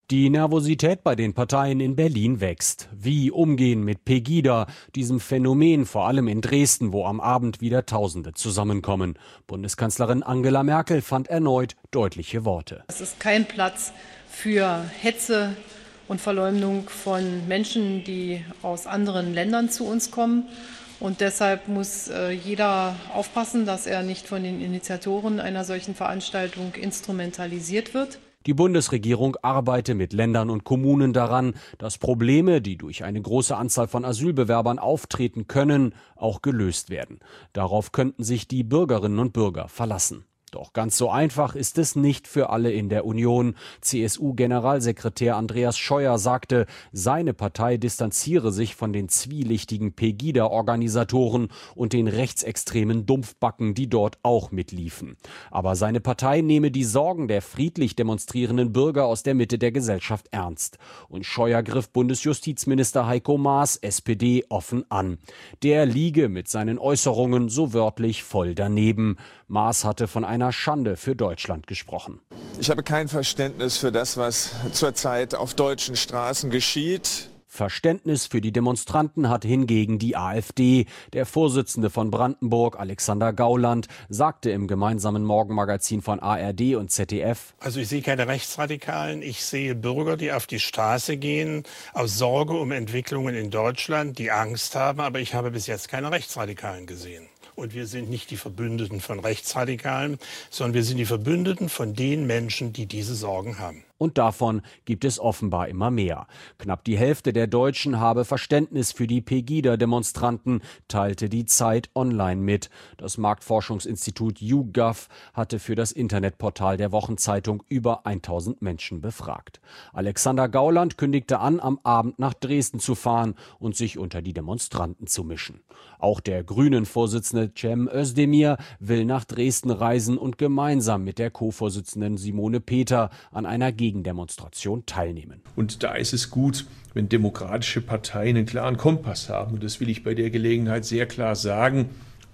Die Nervosität bei den Parteien in Berlin wächst. Wie umgehen mit Pegida, diesem Phänomen, vor allem in Dresden, wo am Abend wieder Tausende zusammenkommen. Bundeskanzlerin Angela Merkel fand erneut deutliche Worte. Es ist kein Platz für Hetze und Verleumdung von Menschen, die aus anderen Ländern zu uns kommen. Und deshalb muss jeder aufpassen, dass er nicht von den Initiatoren einer solchen Veranstaltung instrumentalisiert wird. Die Bundesregierung arbeite mit Ländern und Kommunen daran, dass Probleme, die durch eine große Anzahl von Asylbewerbern auftreten können, auch gelöst werden. Darauf könnten sich die Bürgerinnen und Bürger verlassen. Doch ganz so einfach ist es nicht für alle in der Union. CSU-Generalsekretär Andreas Scheuer sagte, seine Partei distanziere sich von den zwielichtigen Pegida-Organisatoren und den rechtsextremen Dumpfbacken, die dort auch mitliefen. Aber seine Partei nehme die Sorgen der friedlich demonstrierenden Bürger aus der Mitte der Gesellschaft ernst. Und Scheuer griff Bundesjustizminister Heiko Maas, SPD, offen an. Der liege mit seinen Äußerungen so wörtlich voll daneben. Maas hatte von einer Schande für Deutschland gesprochen. Ich habe kein Verständnis für das, was zurzeit auf deutschen Straßen geschieht. Verständnis für die Demonstranten hat hingegen die AfD. Der Vorsitzende von Brandenburg, Alexander Gauland, sagte im gemeinsamen Morgenmagazin von ARD und ZDF: Also ich sehe keine Rechtsradikalen, ich sehe Bürger, die auf die Straße gehen, aus Sorge um Entwicklungen in Deutschland, die Angst haben, aber ich habe bis jetzt keine Rechtsradikalen gesehen. Und wir sind nicht die Verbündeten von Rechtsradikalen, sondern wir sind die Verbündeten von den Menschen, die diese Sorgen haben. Und davon gibt es offenbar immer mehr. Knapp die Hälfte der Deutschen habe Verständnis für die Pegida-Demonstranten, teilte die Zeit online mit. Das Marktforschungsinstitut YouGov hatte für das Internetportal der Wochenzeitung über 1000 Menschen befragt. Alexander Gauland kündigte an, am Abend nach Dresden zu fahren und sich unter die Demonstranten zu mischen. Auch der Grünen-Vorsitzende Cem Özdemir will nach Dresden reisen und gemeinsam mit der Co-Vorsitzenden Simone Peter an einer Gegendemonstration teilnehmen. Und da ist es gut, wenn demokratische Parteien einen klaren Kompass haben. Und das will ich bei der Gelegenheit sehr klar sagen.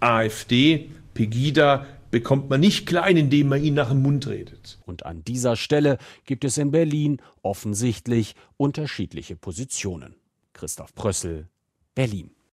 AfD, Pegida bekommt man nicht klein, indem man ihnen nach dem Mund redet. Und an dieser Stelle gibt es in Berlin offensichtlich unterschiedliche Positionen. Christoph Prössel, Berlin.